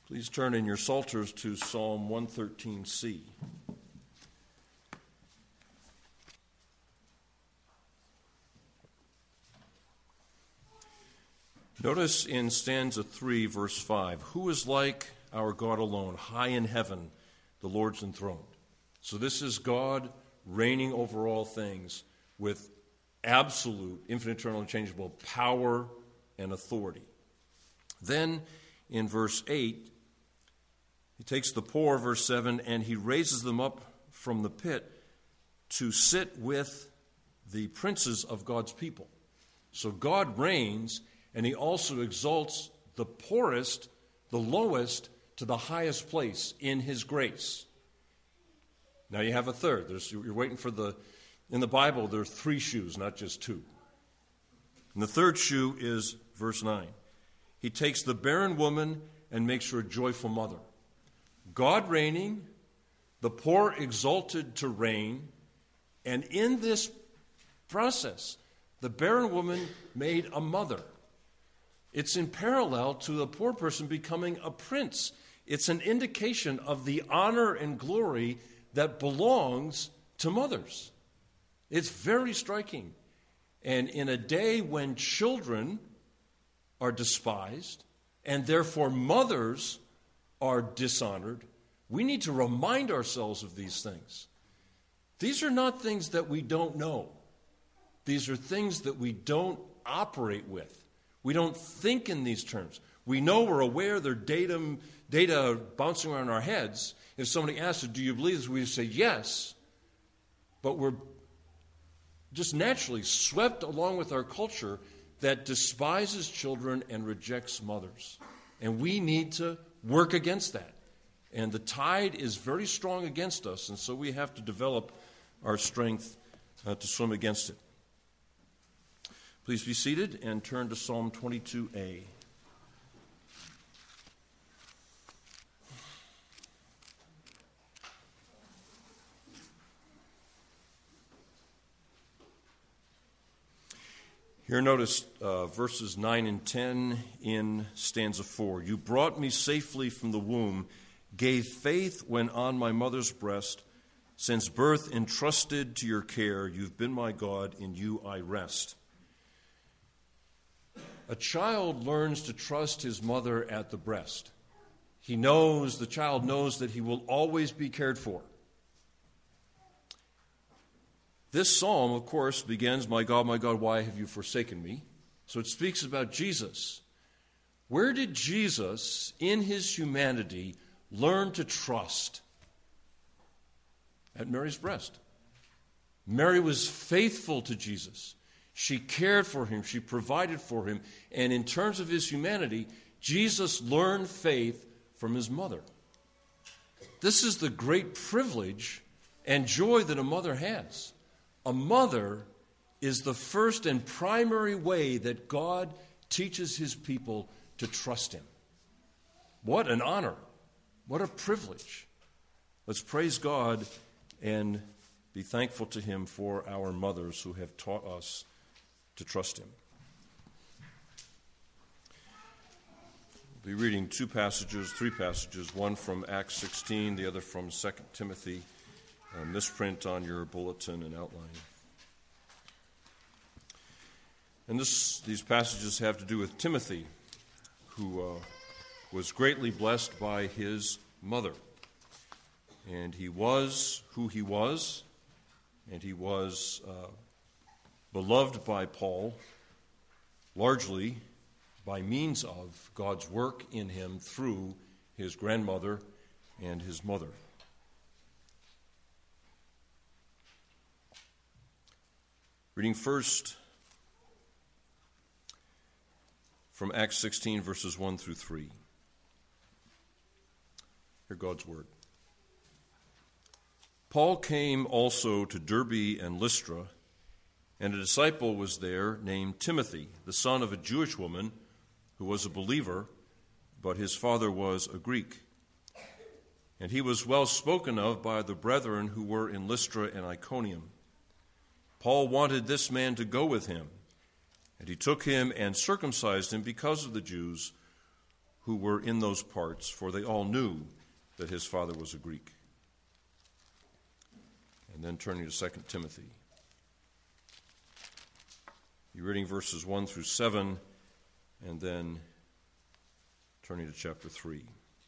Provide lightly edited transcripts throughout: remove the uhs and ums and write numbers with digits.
Please turn in your Psalters to Psalm 113c. Notice in stanza 3, verse 5, who is like our God alone, high in heaven, the Lord's enthroned. So this is God reigning over all things with absolute, infinite, eternal, unchangeable power and authority. Then in verse 8, he takes the poor, verse 7, and he raises them up from the pit to sit with the princes of God's people. So God reigns, and he also exalts the poorest, the lowest, to the highest place in his grace. Now you have a third. You're waiting for in the Bible, there are 3 shoes, not just 2. And the third shoe is verse 9. He takes the barren woman and makes her a joyful mother. God reigning, the poor exalted to reign, and in this process, the barren woman made a mother. It's in parallel to the poor person becoming a prince. It's an indication of the honor and glory that belongs to mothers. It's very striking. And in a day when children are despised, and therefore mothers are dishonored, we need to remind ourselves of these things. These are not things that we don't know. These are things that we don't operate with. We don't think in these terms. We know, we're aware, there are data bouncing around our heads. If somebody asks us, do you believe this? We say yes, but we're just naturally swept along with our culture that despises children and rejects mothers. And we need to work against that. And the tide is very strong against us, and so we have to develop our strength to swim against it. Please be seated and turn to Psalm 22a. Here notice verses 9 and 10 in stanza 4. You brought me safely from the womb, gave faith when on my mother's breast. Since birth entrusted to your care, you've been my God, in you I rest. A child learns to trust his mother at the breast. The child knows that he will always be cared for. This psalm, of course, begins, my God, why have you forsaken me? So it speaks about Jesus. Where did Jesus, in his humanity, learn to trust? At Mary's breast. Mary was faithful to Jesus. She cared for him. She provided for him. And in terms of his humanity, Jesus learned faith from his mother. This is the great privilege and joy that a mother has. A mother is the first and primary way that God teaches his people to trust him. What an honor. What a privilege. Let's praise God and be thankful to him for our mothers who have taught us to trust him. We'll be reading 3 passages, one from Acts 16, the other from 2 Timothy. Misprint on your bulletin and outline. And these passages have to do with Timothy, who was greatly blessed by his mother. And he was who he was, and he was beloved by Paul, largely by means of God's work in him through his grandmother and his mother. Reading first from Acts 16, verses 1 through 3. Hear God's word. Paul came also to Derbe and Lystra, and a disciple was there named Timothy, the son of a Jewish woman who was a believer, but his father was a Greek. And he was well spoken of by the brethren who were in Lystra and Iconium. Paul wanted this man to go with him, and he took him and circumcised him because of the Jews, who were in those parts, for they all knew that his father was a Greek. And then turning to 2 Timothy. You're reading verses 1 through 7, and then turning to chapter 3.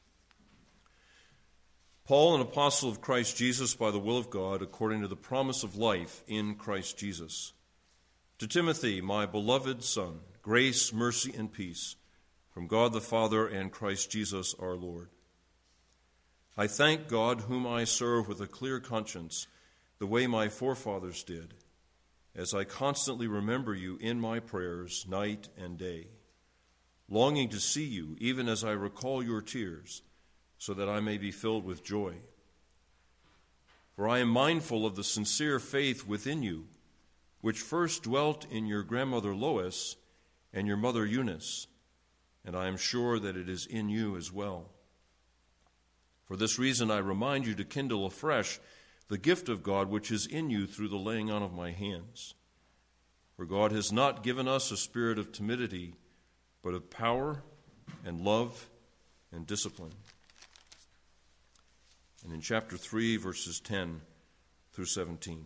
Paul, an apostle of Christ Jesus by the will of God, according to the promise of life in Christ Jesus. To Timothy, my beloved son, grace, mercy, and peace from God the Father and Christ Jesus our Lord. I thank God, whom I serve with a clear conscience, the way my forefathers did, as I constantly remember you in my prayers night and day, longing to see you, even as I recall your tears, so that I may be filled with joy. For I am mindful of the sincere faith within you, which first dwelt in your grandmother Lois and your mother Eunice, and I am sure that it is in you as well. For this reason I remind you to kindle afresh the gift of God which is in you through the laying on of my hands. For God has not given us a spirit of timidity, but of power and love and discipline. And in chapter 3, verses 10 through 17.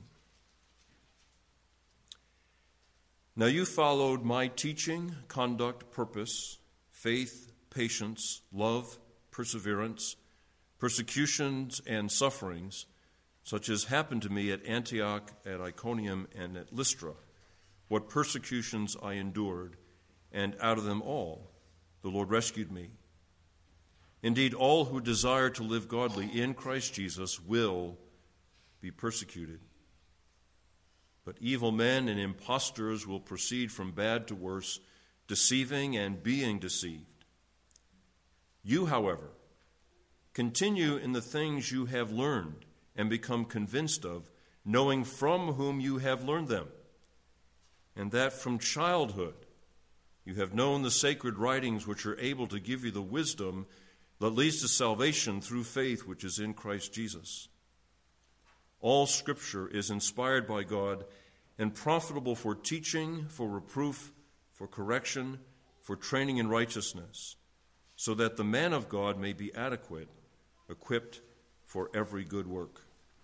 Now you followed my teaching, conduct, purpose, faith, patience, love, perseverance, persecutions, and sufferings, such as happened to me at Antioch, at Iconium, and at Lystra, what persecutions I endured, and out of them all the Lord rescued me. Indeed, all who desire to live godly in Christ Jesus will be persecuted. But evil men and impostors will proceed from bad to worse, deceiving and being deceived. You, however, continue in the things you have learned and become convinced of, knowing from whom you have learned them, and that from childhood you have known the sacred writings which are able to give you the wisdom that leads to salvation through faith which is in Christ Jesus. All Scripture is inspired by God and profitable for teaching, for reproof, for correction, for training in righteousness, so that the man of God may be adequate, equipped for every good work.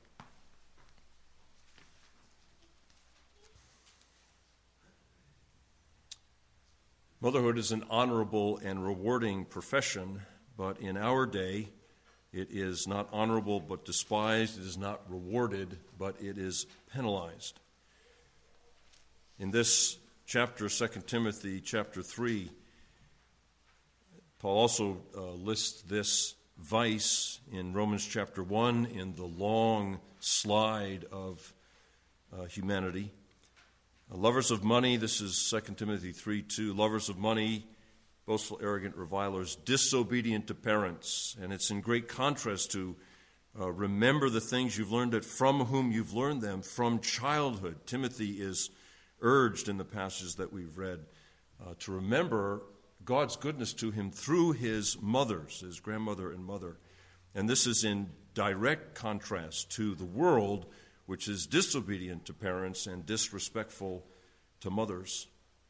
Motherhood is an honorable and rewarding profession, but in our day, it is not honorable but despised. It is not rewarded, but it is penalized. In this chapter, 2 Timothy chapter 3, Paul also lists this vice in Romans chapter 1 in the long slide of humanity. Lovers of money, this is 2 Timothy 3:2, lovers of money, boastful, arrogant, revilers, disobedient to parents. And it's in great contrast to remember the things you've learned, that from whom you've learned them from childhood. Timothy is urged in the passages that we've read to remember God's goodness to him through his mothers, his grandmother and mother. And this is in direct contrast to the world, which is disobedient to parents and disrespectful to mothers.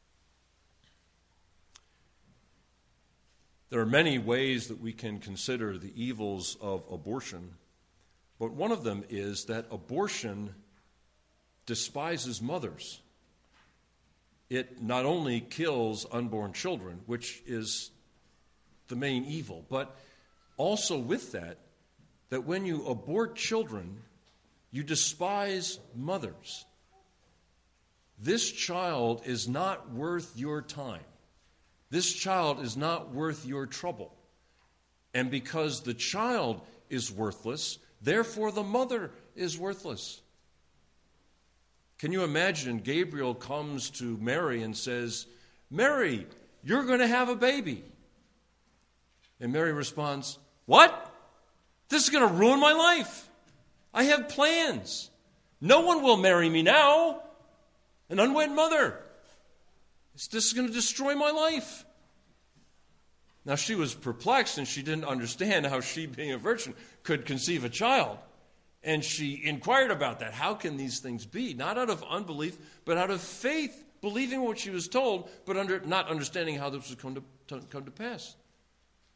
There are many ways that we can consider the evils of abortion, but one of them is that abortion despises mothers. It not only kills unborn children, which is the main evil, but also with that when you abort children, you despise mothers. This child is not worth your time. This child is not worth your trouble. And because the child is worthless, therefore the mother is worthless. Can you imagine Gabriel comes to Mary and says, "Mary, you're going to have a baby." And Mary responds, "What? This is going to ruin my life. I have plans. No one will marry me now. An unwed mother. This is going to destroy my life." Now, she was perplexed and she didn't understand how she, being a virgin, could conceive a child. And she inquired about that. How can these things be? Not out of unbelief, but out of faith, believing what she was told, but not understanding how this was come to pass.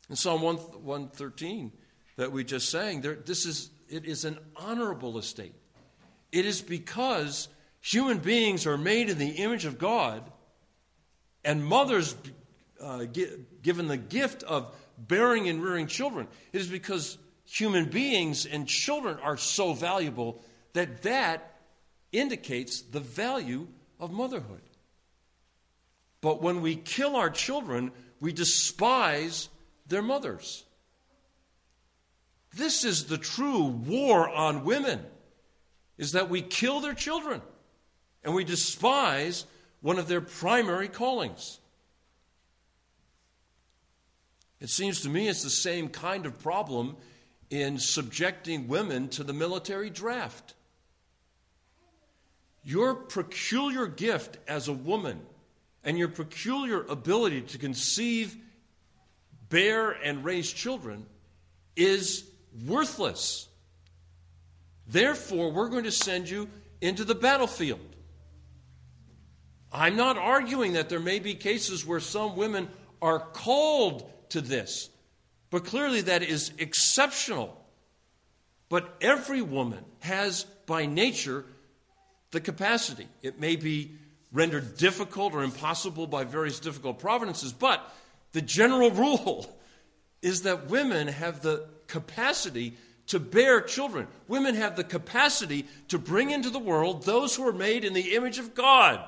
In Psalm 113 that we just sang, it is an honorable estate. It is because human beings are made in the image of God, and mothers given the gift of bearing and rearing children. It is because human beings and children are so valuable that indicates the value of motherhood. But when we kill our children, we despise their mothers. This is the true war on women, is that we kill their children and we despise one of their primary callings. It seems to me it's the same kind of problem in subjecting women to the military draft. Your peculiar gift as a woman and your peculiar ability to conceive, bear, and raise children is worthless. Therefore, we're going to send you into the battlefield. I'm not arguing that there may be cases where some women are called to this, but clearly that is exceptional. But every woman has, by nature, the capacity. It may be rendered difficult or impossible by various difficult providences, but the general rule is that women have the capacity to bear children. Women have the capacity to bring into the world those who are made in the image of God.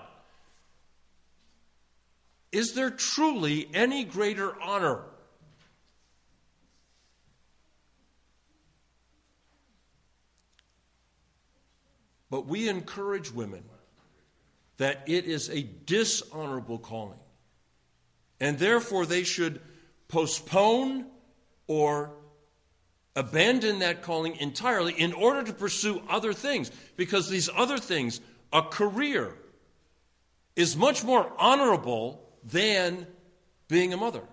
Is there truly any greater honor? But we encourage women that it is a dishonorable calling, and therefore they should postpone or abandon that calling entirely in order to pursue other things, because these other things, a career, is much more honorable than being a mother.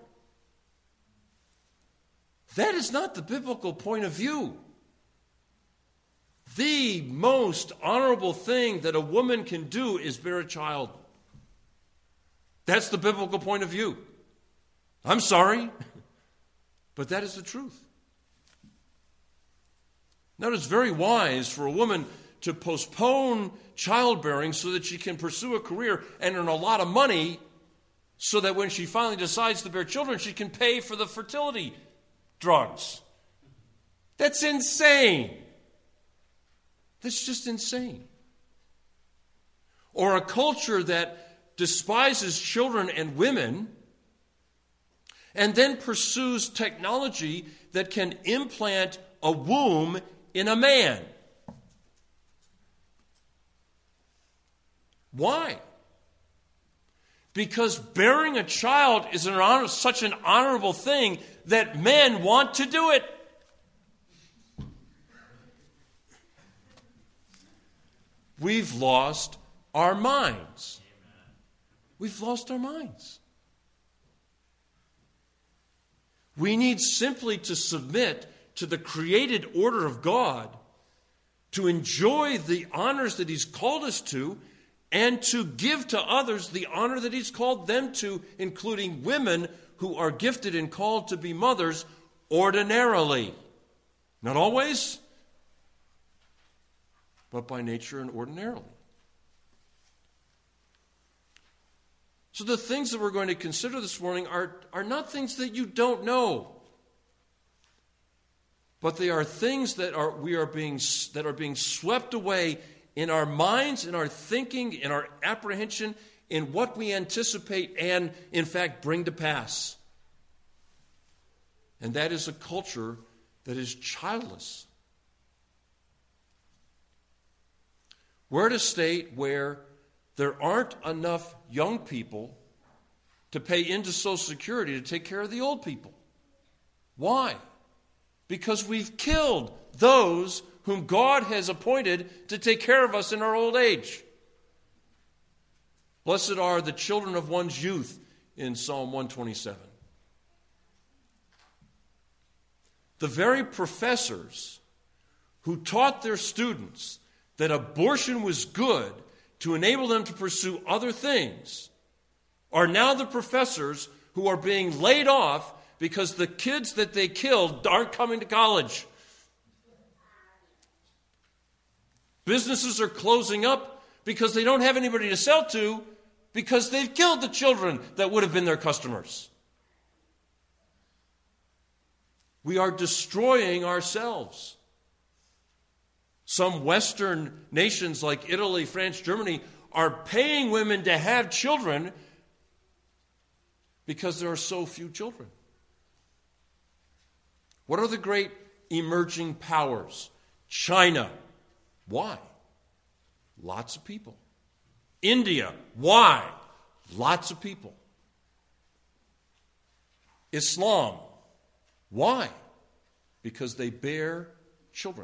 That is not the biblical point of view. The most honorable thing that a woman can do is bear a child. That's the biblical point of view. I'm sorry, but that is the truth. Now, it is very wise for a woman to postpone childbearing so that she can pursue a career and earn a lot of money so that when she finally decides to bear children, she can pay for the fertility drugs. That's insane. That's just insane. Or a culture that despises children and women and then pursues technology that can implant a womb in a man. Why? Because bearing a child is such an honorable thing that men want to do it. We've lost our minds. We've lost our minds. We need simply to submit to the created order of God, to enjoy the honors that He's called us to, and to give to others the honor that He's called them to, including women who are gifted and called to be mothers ordinarily. Not always, but by nature and ordinarily. So the things that we're going to consider this morning are not things that you don't know, but they are things that are being swept away in our minds, in our thinking, in our apprehension, in what we anticipate and, in fact, bring to pass. And that is a culture that is childless. We're at a state where there aren't enough young people to pay into Social Security to take care of the old people. Why? Because we've killed those whom God has appointed to take care of us in our old age. Blessed are the children of one's youth in Psalm 127. The very professors who taught their students that abortion was good to enable them to pursue other things are now the professors who are being laid off Because the kids that they killed aren't coming to college. Businesses are closing up because they don't have anybody to sell to because they've killed the children that would have been their customers. We are destroying ourselves. Some Western nations like Italy, France, Germany are paying women to have children because there are so few children. What are the great emerging powers? China. Why? Lots of people. India. Why? Lots of people. Islam. Why? Because they bear children.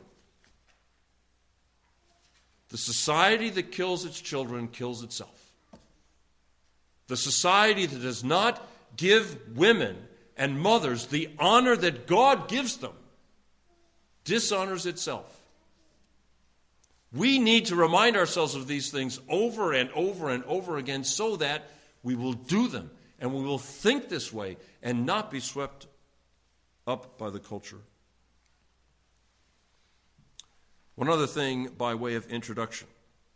The society that kills its children kills itself. The society that does not give women and mothers the honor that God gives them dishonors itself. We need to remind ourselves of these things over and over and over again so that we will do them and we will think this way and not be swept up by the culture. One other thing by way of introduction.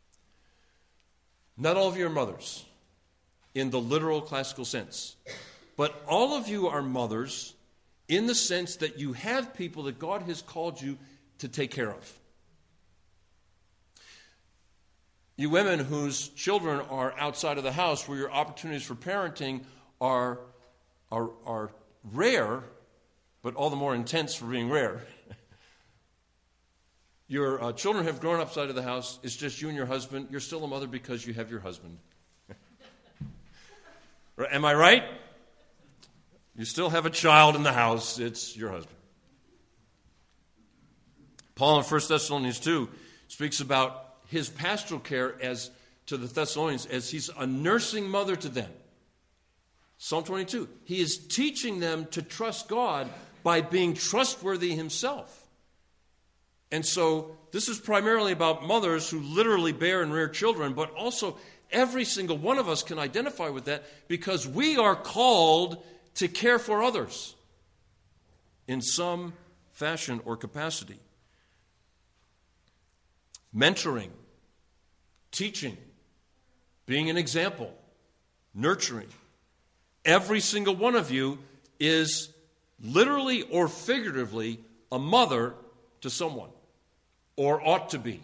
Not all of you are mothers in the literal classical sense, but all of you are mothers in the sense that you have people that God has called you to take care of. You women whose children are outside of the house, where your opportunities for parenting are rare, but all the more intense for being rare. Your children have grown up outside of the house. It's just you and your husband. You're still a mother because you have your husband. Am I right? You still have a child in the house. It's your husband. Paul in 1 Thessalonians 2 speaks about his pastoral care as to the Thessalonians as he's a nursing mother to them. Psalm 22. He is teaching them to trust God by being trustworthy himself. And so this is primarily about mothers who literally bear and rear children, but also every single one of us can identify with that because we are called to care for others in some fashion or capacity. Mentoring, teaching, being an example, nurturing. Every single one of you is literally or figuratively a mother to someone, or ought to be.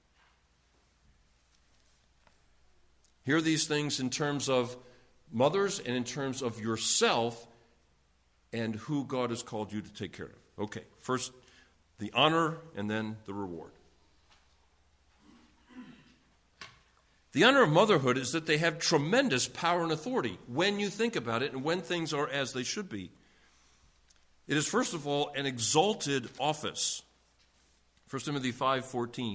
Hear these things in terms of mothers and in terms of yourself and who God has called you to take care of. Okay, first the honor and then the reward. The honor of motherhood is that they have tremendous power and authority when you think about it and when things are as they should be. It is, first of all, an exalted office. 1 Timothy 5:14.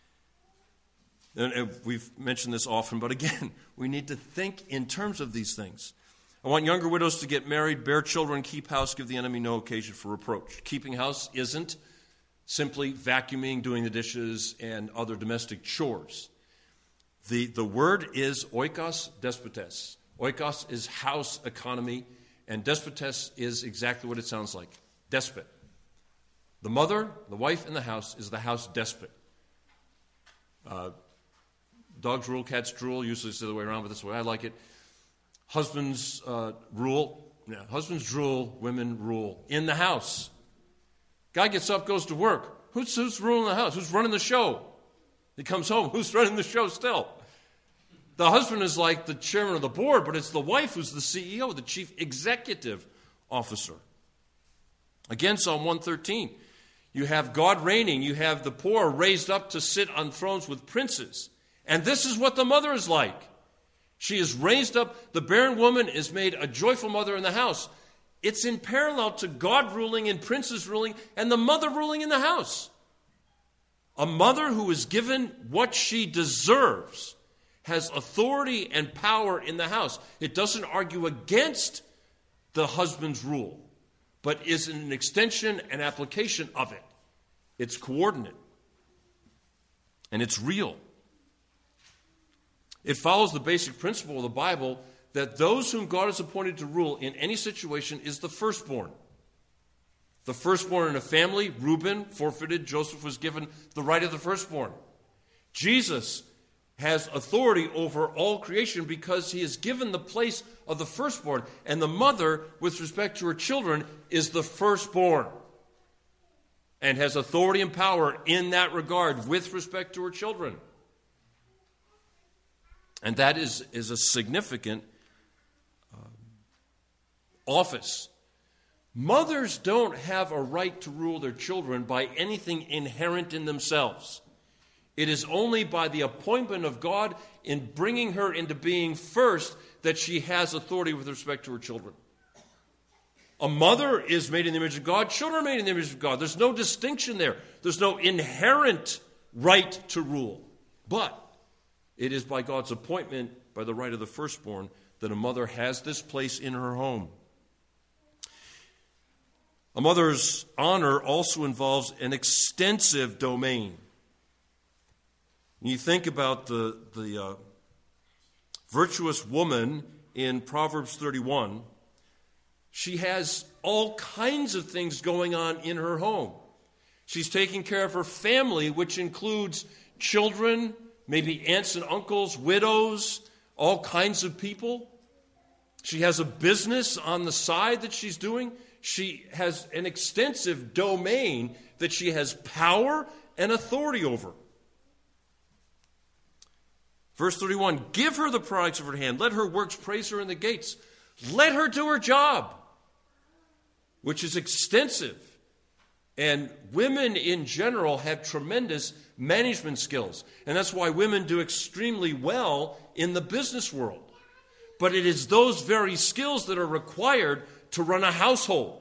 And we've mentioned this often, but again, we need to think in terms of these things. I want younger widows to get married, bear children, keep house, give the enemy no occasion for reproach. Keeping house isn't simply vacuuming, doing the dishes, and other domestic chores. The word is oikos despotes. Oikos is house economy, and despotes is exactly what it sounds like, despot. The mother, the wife in the house, is the house despot. Dogs rule, cats drool, usually it's the other way around, but that's the way I like it. Husbands rule. Yeah, husbands drool, women rule. In the house. Guy gets up, goes to work. Who's ruling the house? Who's running the show? He comes home. Who's running the show still? The husband is like the chairman of the board, but it's the wife who's the CEO, the chief executive officer. Again, Psalm 113. You have God reigning. You have the poor raised up to sit on thrones with princes. And this is what the mother is like. She is raised up. The barren woman is made a joyful mother in the house. It's in parallel to God ruling and princes ruling and the mother ruling in the house. A mother who is given what she deserves has authority and power in the house. It doesn't argue against the husband's rule, but is an extension and application of it. It's coordinate. And it's real. It follows the basic principle of the Bible that those whom God has appointed to rule in any situation is the firstborn. The firstborn in a family, Reuben, forfeited. Joseph was given the right of the firstborn. Jesus has authority over all creation because he is given the place of the firstborn. And the mother, with respect to her children, is the firstborn and has authority and power in that regard with respect to her children. And that is a significant office. Mothers don't have a right to rule their children by anything inherent in themselves. It is only by the appointment of God in bringing her into being first that she has authority with respect to her children. A mother is made in the image of God. Children are made in the image of God. There's no distinction there. There's no inherent right to rule. But it is by God's appointment, by the right of the firstborn, that a mother has this place in her home. A mother's honor also involves an extensive domain. You think about the virtuous woman in Proverbs 31. She has all kinds of things going on in her home. She's taking care of her family, which includes children, maybe aunts and uncles, widows, all kinds of people. She has a business on the side that she's doing. She has an extensive domain that she has power and authority over. Verse 31, give her the products of her hand. Let her works praise her in the gates. Let her do her job, which is extensive. And women in general have tremendous management skills. And that's why women do extremely well in the business world. But it is those very skills that are required to run a household.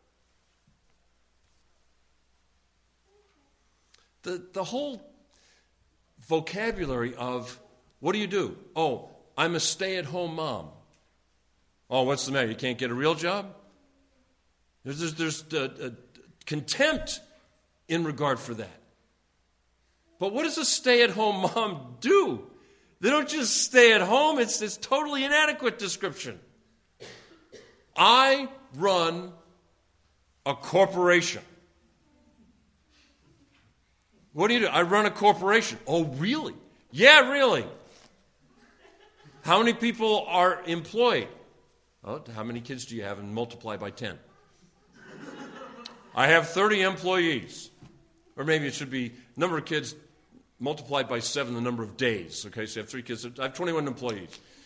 The whole vocabulary of, what do you do? Oh, I'm a stay-at-home mom. Oh, what's the matter? You can't get a real job? There's contempt in regard for that. But what does a stay-at-home mom do? They don't just stay at home. It's totally inadequate description. I run a corporation. What do you do? I run a corporation. Oh, really? Yeah, really. How many people are employed? Oh, how many kids do you have? And multiply by 10. I have 30 employees. Or maybe it should be number of kids multiplied by 7, the number of days. Okay, so you have 3 kids. I have 21 employees.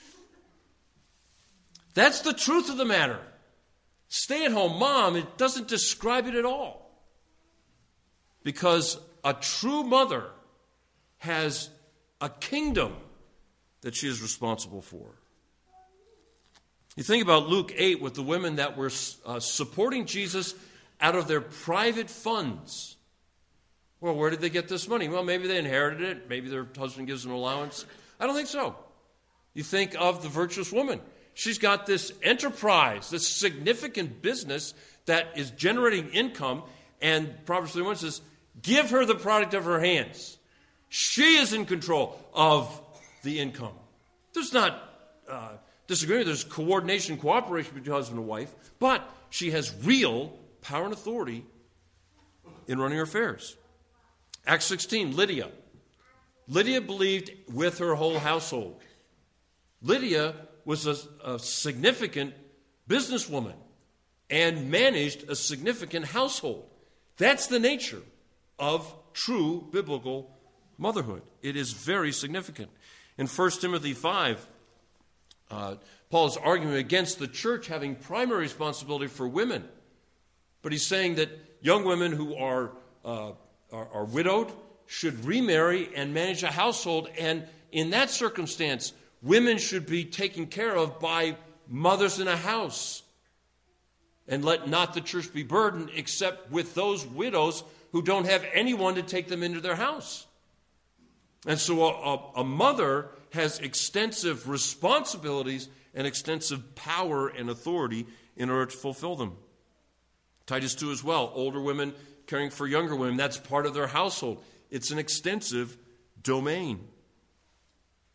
That's the truth of the matter. Stay-at-home mom, it doesn't describe it at all. Because a true mother has a kingdom that she is responsible for. You think about Luke 8 with the women that were supporting Jesus out of their private funds. Well, where did they get this money? Well, maybe they inherited it. Maybe their husband gives them an allowance. I don't think so. You think of the virtuous woman. She's got this enterprise, this significant business that is generating income, and Proverbs 31 says, give her the product of her hands. She is in control of the income. There's not disagreement. There's coordination, cooperation between husband and wife, but she has real power and authority in running her affairs. Acts 16, Lydia. Lydia believed with her whole household. Lydia was a significant businesswoman and managed a significant household. That's the nature of true biblical motherhood. It is very significant. In 1 Timothy 5, Paul is arguing against the church having primary responsibility for women. But he's saying that young women who are widowed should remarry and manage a household. And in that circumstance, women should be taken care of by mothers in a house. And let not the church be burdened except with those widows who don't have anyone to take them into their house. And so a mother has extensive responsibilities and extensive power and authority in order to fulfill them. Titus 2 as well, older women caring for younger women, that's part of their household. It's an extensive domain.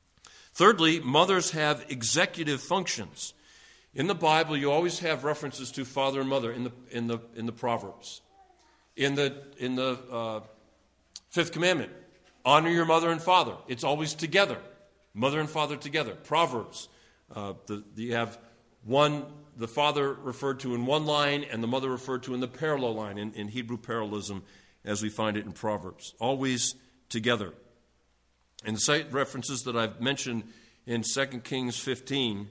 Thirdly, mothers have executive functions. In the Bible, you always have references to father and mother in the Proverbs. In the Fifth Commandment, honor your mother and father. It's always together, mother and father together. Proverbs, you have the father referred to in one line and the mother referred to in the parallel line in Hebrew parallelism, as we find it in Proverbs. Always together. And the site references that I've mentioned in 2 Kings 15,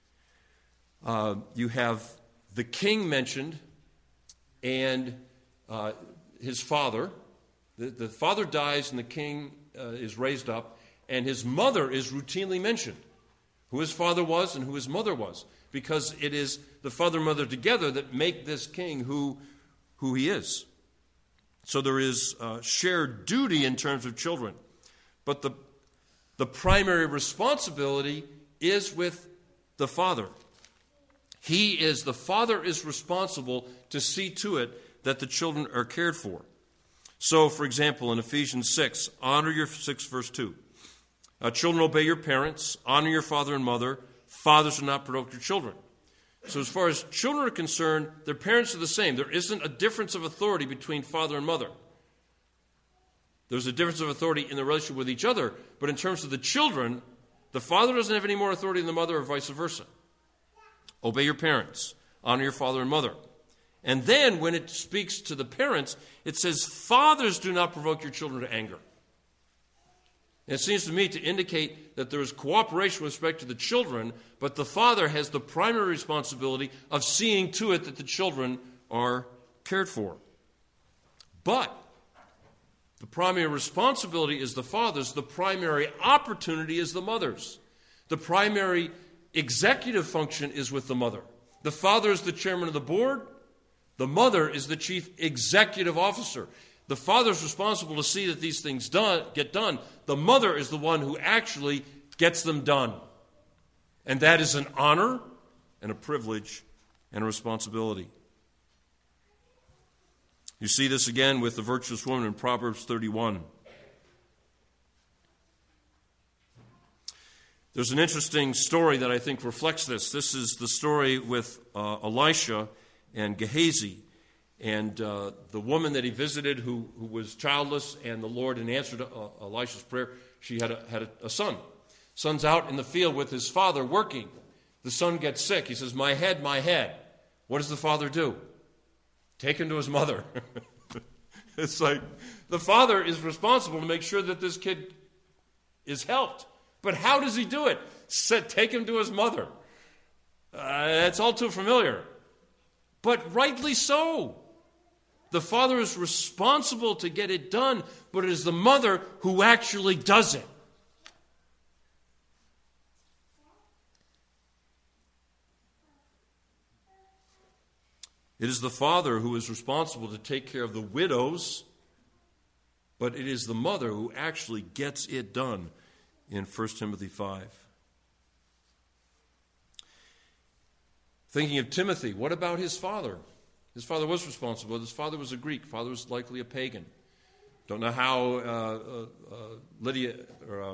you have the king mentioned and his father. The father dies and the king is raised up, and his mother is routinely mentioned. Who his father was and who his mother was, because it is the father and mother together that make this king who he is. So there is shared duty in terms of children. But the primary responsibility is with the father. The father is responsible to see to it that the children are cared for. So, for example, in Ephesians 6, honor your 6 verse 2. Children, obey your parents, honor your father and mother. Fathers do not provoke your children. So as far as children are concerned, their parents are the same. There isn't a difference of authority between father and mother. There's a difference of authority in the relationship with each other, but in terms of the children, the father doesn't have any more authority than the mother, or vice versa. Obey your parents, honor your father and mother. And then when it speaks to the parents, it says, fathers do not provoke your children to anger. And it seems to me to indicate that there is cooperation with respect to the children, but the father has the primary responsibility of seeing to it that the children are cared for. But the primary responsibility is the father's. The primary opportunity is the mother's. The primary executive function is with the mother. The father is the chairman of the board. The mother is the chief executive officer. The father is responsible to see that these things get done. The mother is the one who actually gets them done. And that is an honor and a privilege and a responsibility. You see this again with the virtuous woman in Proverbs 31. There's an interesting story that I think reflects this. This is the story with Elisha and Gehazi, and the woman that he visited who was childless, and the Lord, in answer to Elisha's prayer, she had a son. Son's out in the field with his father working. The son gets sick. He says, my head, my head. What does the father do? Take him to his mother. It's like the father is responsible to make sure that this kid is helped. But how does he do it? Take him to his mother. It's all too familiar. But rightly so. The father is responsible to get it done, but it is the mother who actually does it. It is the father who is responsible to take care of the widows, but it is the mother who actually gets it done in 1 Timothy 5. Thinking of Timothy, what about his father? His father was responsible. His father was a Greek. Father was likely a pagan. Don't know how Lydia or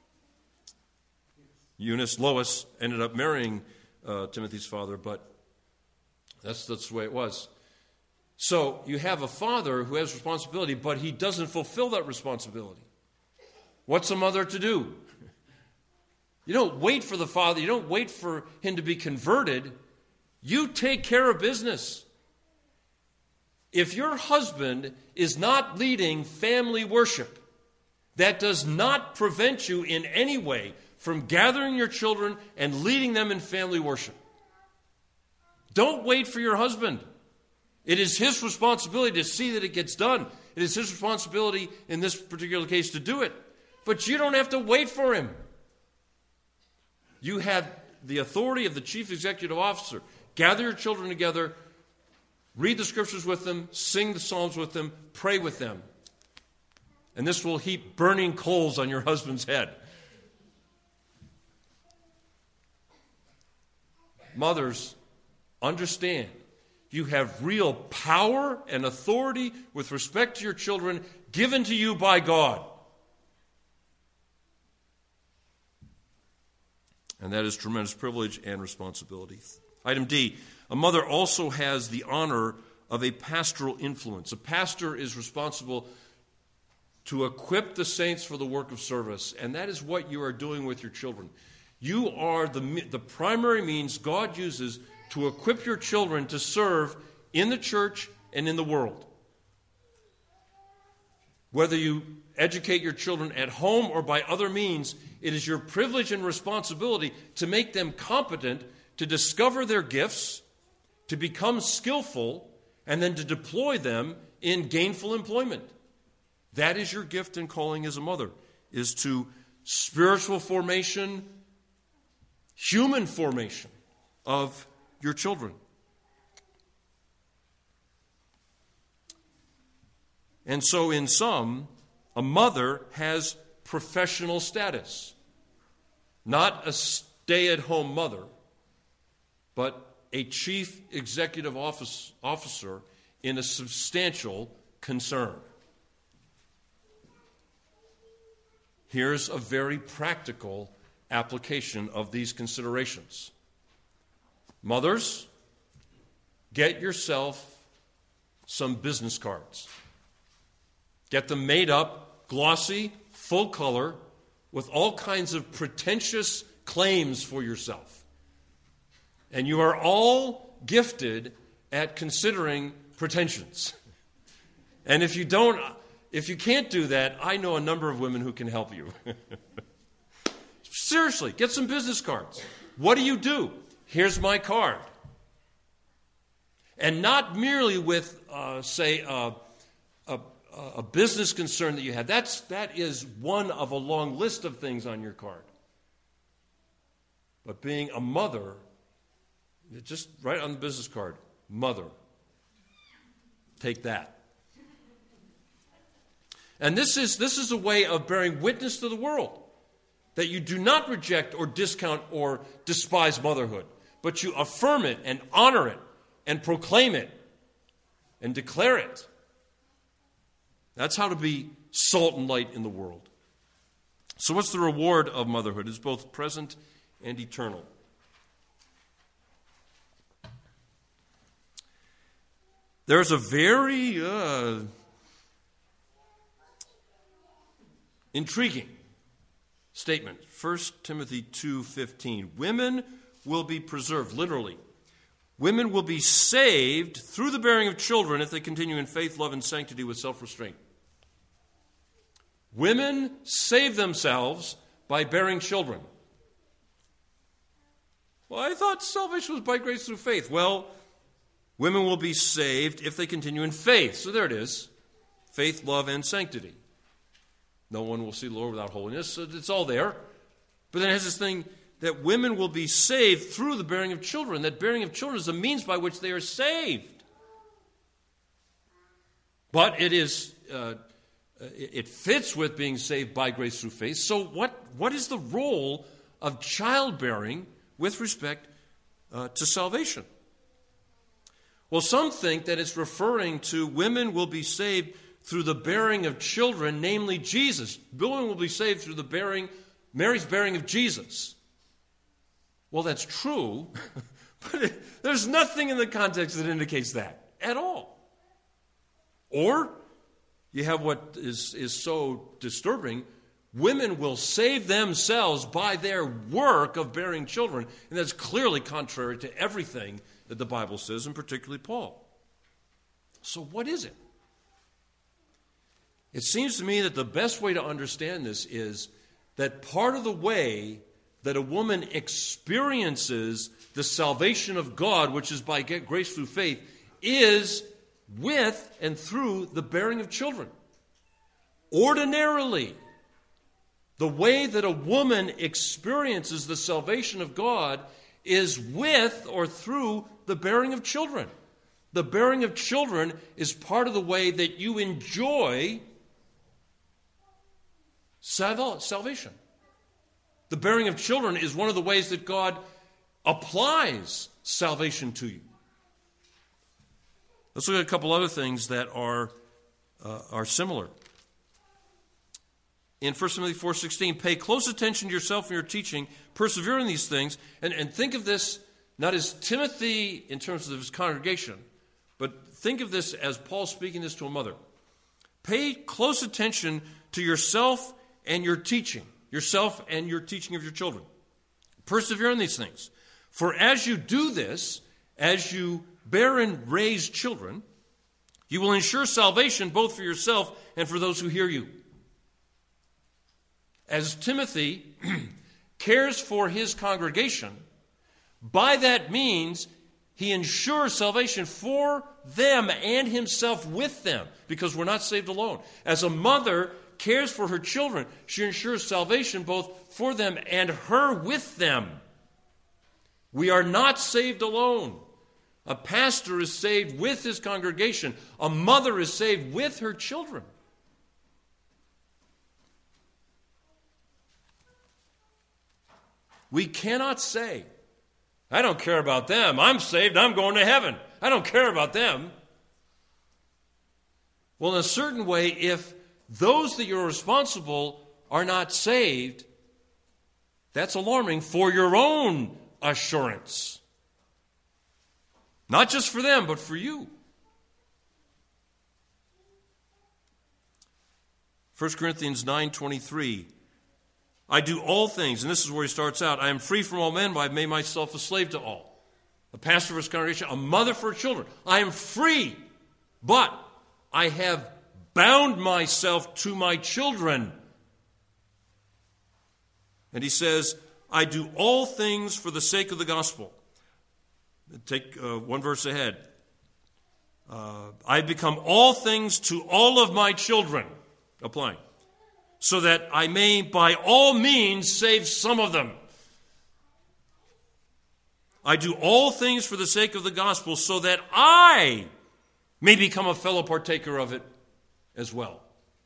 Eunice Lois ended up marrying Timothy's father, but that's the way it was. So you have a father who has responsibility, but he doesn't fulfill that responsibility. What's a mother to do? You don't wait for the father. You don't wait for him to be converted. You take care of business. If your husband is not leading family worship, that does not prevent you in any way from gathering your children and leading them in family worship. Don't wait for your husband. It is his responsibility to see that it gets done. It is his responsibility in this particular case to do it. But you don't have to wait for him. You have the authority of the chief executive officer. Gather your children together, read the scriptures with them, sing the psalms with them, pray with them. And this will heap burning coals on your husband's head. Mothers, understand, you have real power and authority with respect to your children given to you by God. And that is tremendous privilege and responsibility. Item D, a mother also has the honor of a pastoral influence. A pastor is responsible to equip the saints for the work of service, and that is what you are doing with your children. You are the primary means God uses to equip your children to serve in the church and in the world. Whether you educate your children at home or by other means, it is your privilege and responsibility to make them competent to discover their gifts, to become skillful, and then to deploy them in gainful employment. That is your gift and calling as a mother, is to spiritual formation, human formation of your children. And so in sum, a mother has professional status. Not a stay-at-home mother, but a chief executive officer in a substantial concern. Here's a very practical application of these considerations. Mothers, get yourself some business cards. Get them made up, glossy, full color, with all kinds of pretentious claims for yourself. And you are all gifted at considering pretensions. And if you can't do that, I know a number of women who can help you. Seriously, get some business cards. What do? Here's my card. And not merely with, a business concern that you have. That is one of a long list of things on your card. But being a mother, just write on the business card, mother. Take that. And this is a way of bearing witness to the world that you do not reject or discount or despise motherhood, but you affirm it and honor it and proclaim it and declare it. That's how to be salt and light in the world. So what's the reward of motherhood? It's both present and eternal. There's a very intriguing statement. 1 Timothy 2:15. Women will be preserved, literally. Women will be saved through the bearing of children if they continue in faith, love, and sanctity with self-restraint. Women save themselves by bearing children. Well, I thought salvation was by grace through faith. Well, women will be saved if they continue in faith. So there it is. Faith, love, and sanctity. No one will see the Lord without holiness. So it's all there. But then it has this thing that women will be saved through the bearing of children. That bearing of children is a means by which they are saved. But it fits with being saved by grace through faith. So what is the role of childbearing with respect to salvation? Well, some think that it's referring to women will be saved through the bearing of children, namely Jesus. Women will be saved through Mary's bearing of Jesus. Well, that's true, but there's nothing in the context that indicates that at all. Or you have what is so disturbing. Women will save themselves by their work of bearing children, and that's clearly contrary to everything that the Bible says, and particularly Paul. So what is it? It seems to me that the best way to understand this is that part of the way that a woman experiences the salvation of God, which is by grace through faith, is with and through the bearing of children. Ordinarily, the way that a woman experiences the salvation of God is with or through the bearing of children. The bearing of children is part of the way that you enjoy salvation. The bearing of children is one of the ways that God applies salvation to you. Let's look at a couple other things that are similar. in 1 Timothy 4:16, pay close attention to yourself and your teaching, persevere in these things, and think of this not as Timothy in terms of his congregation, but think of this as Paul speaking this to a mother. Pay close attention to yourself and your teaching of your children. Persevere in these things. For as you do this, as you bear and raise children, you will ensure salvation both for yourself and for those who hear you. As Timothy cares for his congregation, by that means he ensures salvation for them and himself with them, because we're not saved alone. As a mother cares for her children, she ensures salvation both for them and her with them. We are not saved alone. A pastor is saved with his congregation. A mother is saved with her children. We cannot say, I don't care about them. I'm saved. I'm going to heaven. I don't care about them. Well, in a certain way, if those that you're responsible are not saved, that's alarming for your own assurance. Not just for them, but for you. 1 Corinthians 9:23. I do all things, and this is where he starts out. I am free from all men, but I've made myself a slave to all. A pastor for his congregation, a mother for her children. I am free, but I have bound myself to my children. And he says, I do all things for the sake of the gospel. Take one verse ahead. I become all things to all of my children, applying, so that I may by all means save some of them. I do all things for the sake of the gospel, so that I may become a fellow partaker of it as well.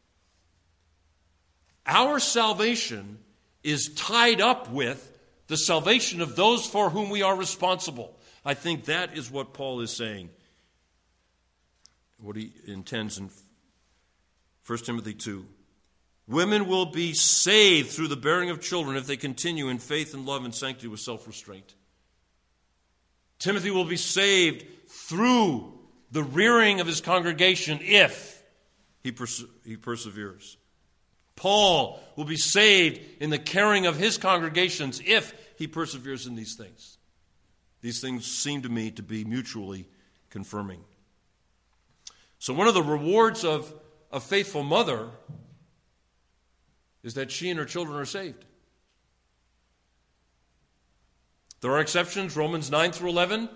Our salvation is tied up with the salvation of those for whom we are responsible. I think that is what Paul is saying, what he intends in 1 Timothy 2. Women will be saved through the bearing of children if they continue in faith and love and sanctity with self-restraint. Timothy will be saved through the rearing of his congregation if he perseveres. Paul will be saved in the caring of his congregations if he perseveres in these things. These things seem to me to be mutually confirming. So one of the rewards of a faithful mother is that she and her children are saved. There are exceptions, Romans 9 through 11.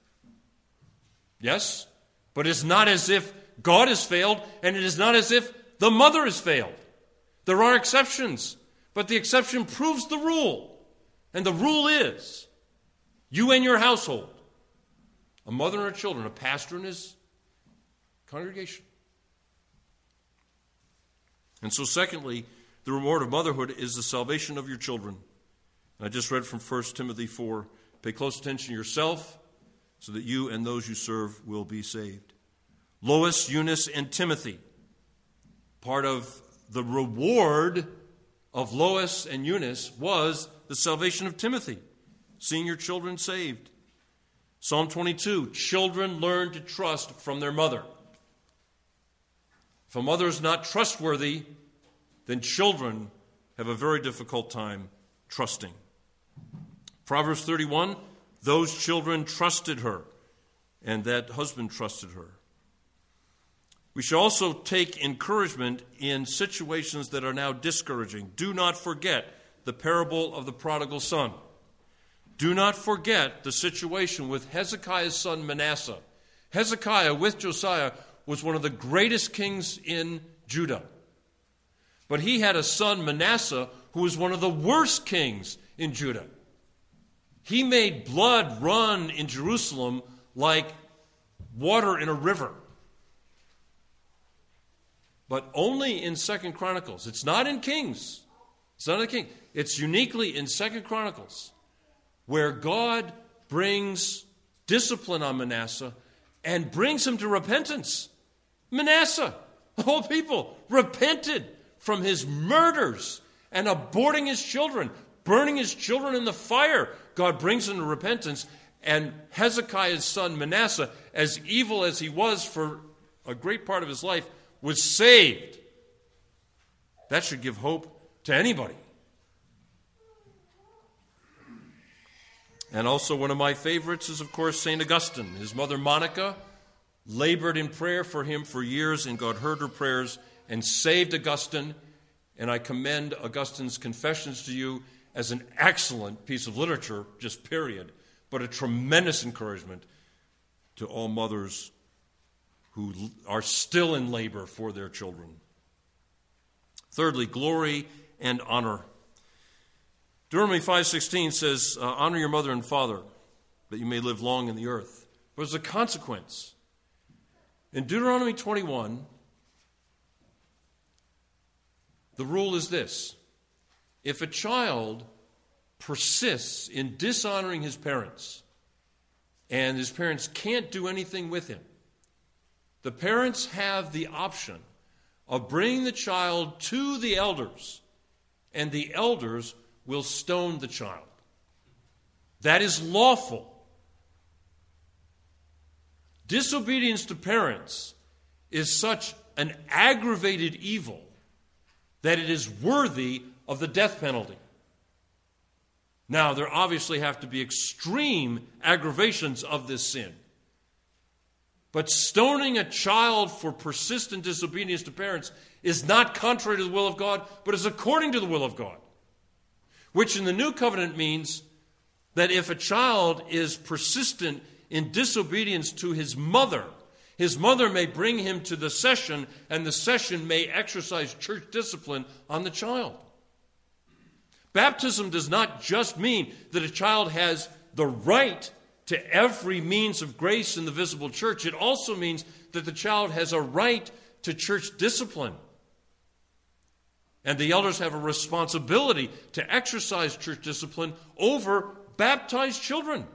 Yes, but it's not as if God has failed, and it is not as if the mother has failed. There are exceptions, but the exception proves the rule. And the rule is, you and your household, a mother and her children, a pastor and his congregation. And so secondly, the reward of motherhood is the salvation of your children. And I just read from 1 Timothy 4, pay close attention to yourself so that you and those you serve will be saved. Lois, Eunice, and Timothy. Part of the reward of Lois and Eunice was the salvation of Timothy, seeing your children saved. Psalm 22, children learn to trust from their mother. If a mother is not trustworthy, then children have a very difficult time trusting. Proverbs 31, those children trusted her, and that husband trusted her. We should also take encouragement in situations that are now discouraging. Do not forget the parable of the prodigal son. Do not forget the situation with Hezekiah's son Manasseh. Hezekiah, with Josiah, was one of the greatest kings in Judah. But he had a son, Manasseh, who was one of the worst kings in Judah. He made blood run in Jerusalem like water in a river. But only in 2 Chronicles. It's not in Kings. It's not in Kings. It's uniquely in 2 Chronicles where God brings discipline on Manasseh and brings him to repentance. Manasseh, the whole people, repented from his murders and aborting his children, burning his children in the fire. God brings him to repentance, and Hezekiah's son Manasseh, as evil as he was for a great part of his life, was saved. That should give hope to anybody. And also one of my favorites is, of course, St. Augustine. His mother Monica labored in prayer for him for years, and God heard her prayers and saved Augustine. And I commend Augustine's Confessions to you as an excellent piece of literature, just period, but a tremendous encouragement to all mothers who are still in labor for their children. Thirdly, glory and honor. Deuteronomy 5:16 says, honor your mother and father, that you may live long in the earth. But there's a consequence. In Deuteronomy 21, the rule is this: if a child persists in dishonoring his parents, and his parents can't do anything with him, the parents have the option of bringing the child to the elders, and the elders will stone the child. That is lawful. Disobedience to parents is such an aggravated evil that it is worthy of the death penalty. Now, there obviously have to be extreme aggravations of this sin. But stoning a child for persistent disobedience to parents is not contrary to the will of God, but is according to the will of God. Which in the New Covenant means that if a child is persistent in disobedience to his mother may bring him to the session, and the session may exercise church discipline on the child. Baptism does not just mean that a child has the right to every means of grace in the visible church. It also means that the child has a right to church discipline. And the elders have a responsibility to exercise church discipline over baptized children.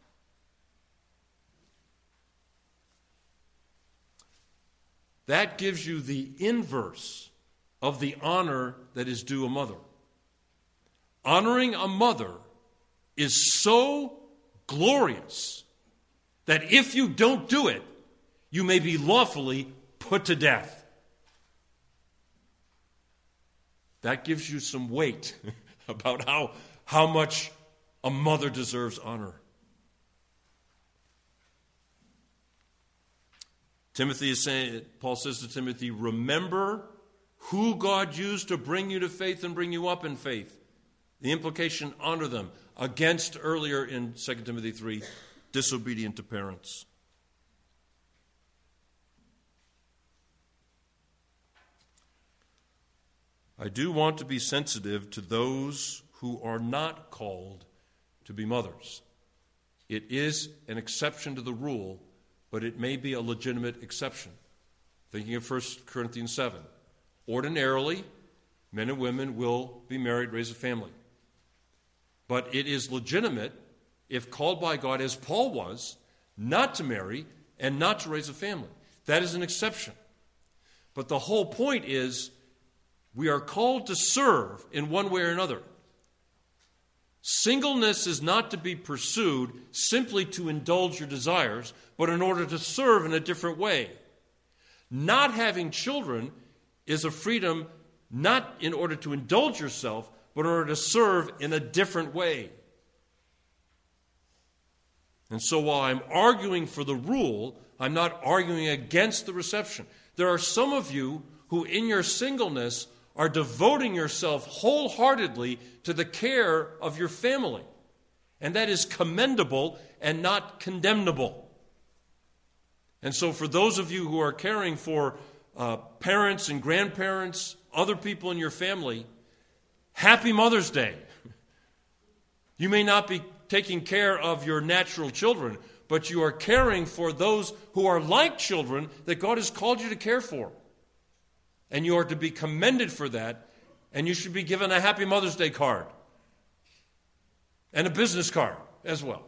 That gives you the inverse of the honor that is due a mother. Honoring a mother is so glorious that if you don't do it, you may be lawfully put to death. That gives you some weight about how much a mother deserves honor. Paul says to Timothy, remember who God used to bring you to faith and bring you up in faith. The implication, honor them, against earlier in 2 Timothy 3, disobedient to parents. I do want to be sensitive to those who are not called to be mothers. It is an exception to the rule, but it may be a legitimate exception. Thinking of 1 Corinthians 7. Ordinarily, men and women will be married, raise a family. But it is legitimate, if called by God, as Paul was, not to marry and not to raise a family. That is an exception. But the whole point is, we are called to serve in one way or another. Singleness is not to be pursued simply to indulge your desires, but in order to serve in a different way. Not having children is a freedom not in order to indulge yourself, but in order to serve in a different way. And so while I'm arguing for the rule, I'm not arguing against the reception. There are some of you who in your singleness are devoting yourself wholeheartedly to the care of your family. And that is commendable and not condemnable. And so for those of you who are caring for parents and grandparents, other people in your family, happy Mother's Day. You may not be taking care of your natural children, but you are caring for those who are like children that God has called you to care for. And you are to be commended for that, and you should be given a Happy Mother's Day card and a business card as well.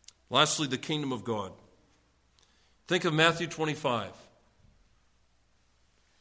Lastly, the kingdom of God. Think of Matthew 25.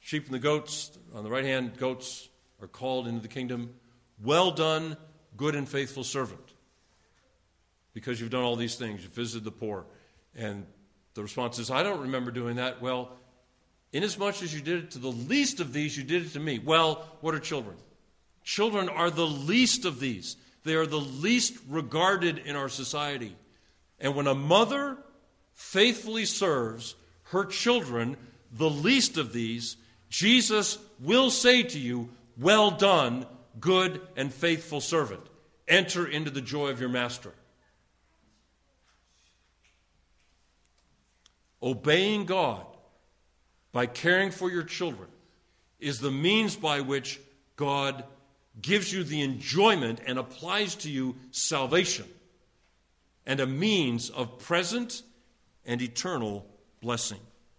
sheep and the goats, on the right hand, goats are called into the kingdom. Well done, good and faithful servant. Because you've done all these things, you've visited the poor. And the response is, I don't remember doing that. Well, inasmuch as you did it to the least of these, you did it to me. Well, what are children? Children are the least of these. They are the least regarded in our society. And when a mother faithfully serves her children, the least of these, Jesus will say to you, well done, good and faithful servant. Enter into the joy of your master. Obeying God by caring for your children is the means by which God gives you the enjoyment and applies to you salvation and a means of present and eternal blessing.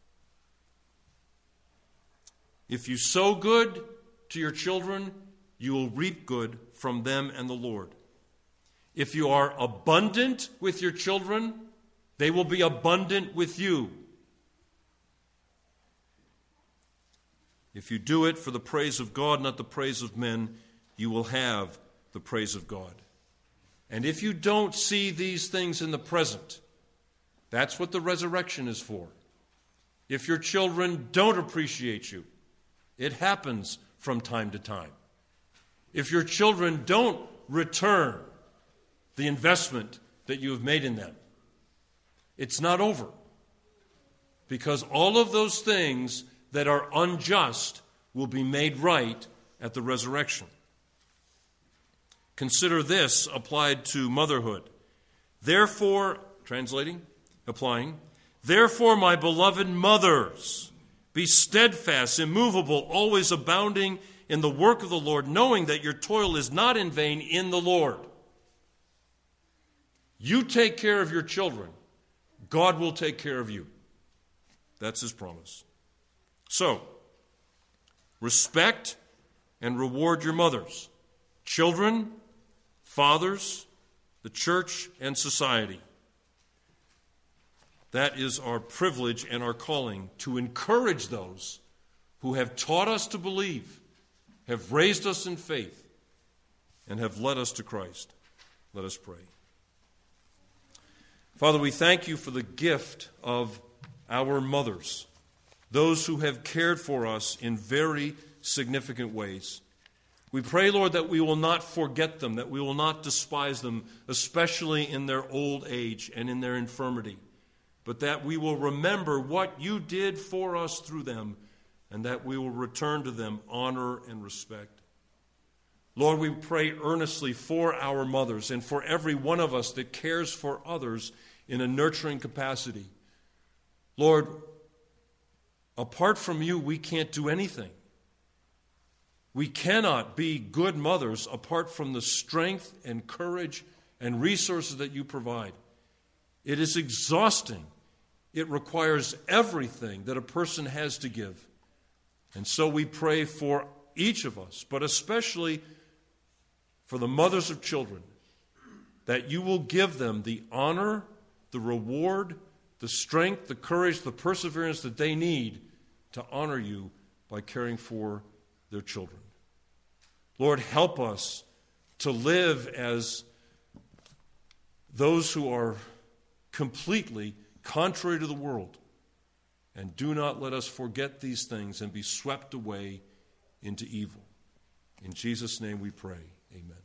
If you sow good to your children, you will reap good from them and the Lord. If you are abundant with your children, they will be abundant with you. If you do it for the praise of God, not the praise of men, you will have the praise of God. And if you don't see these things in the present, that's what the resurrection is for. If your children don't appreciate you, it happens from time to time. If your children don't return the investment that you have made in them, it's not over. Because all of those things that are unjust will be made right at the resurrection. Consider this applied to motherhood. Therefore, applying, therefore, my beloved mothers, be steadfast, immovable, always abounding in the work of the Lord, knowing that your toil is not in vain in the Lord. You take care of your children, God will take care of you. That's his promise. So, respect and reward your mothers, children, fathers, the church, and society. That is our privilege and our calling, to encourage those who have taught us to believe, have raised us in faith, and have led us to Christ. Let us pray. Father, we thank you for the gift of our mothers, those who have cared for us in very significant ways. We pray, Lord, that we will not forget them, that we will not despise them, especially in their old age and in their infirmity, but that we will remember what you did for us through them, and that we will return to them honor and respect. Lord, we pray earnestly for our mothers and for every one of us that cares for others in a nurturing capacity. Lord, apart from you, we can't do anything. We cannot be good mothers apart from the strength and courage and resources that you provide. It is exhausting. It requires everything that a person has to give. And so we pray for each of us, but especially for the mothers of children, that you will give them the honor, the reward, the strength, the courage, the perseverance that they need to honor you by caring for their children. Lord, help us to live as those who are completely contrary to the world. And do not let us forget these things and be swept away into evil. In Jesus' name we pray. Amen.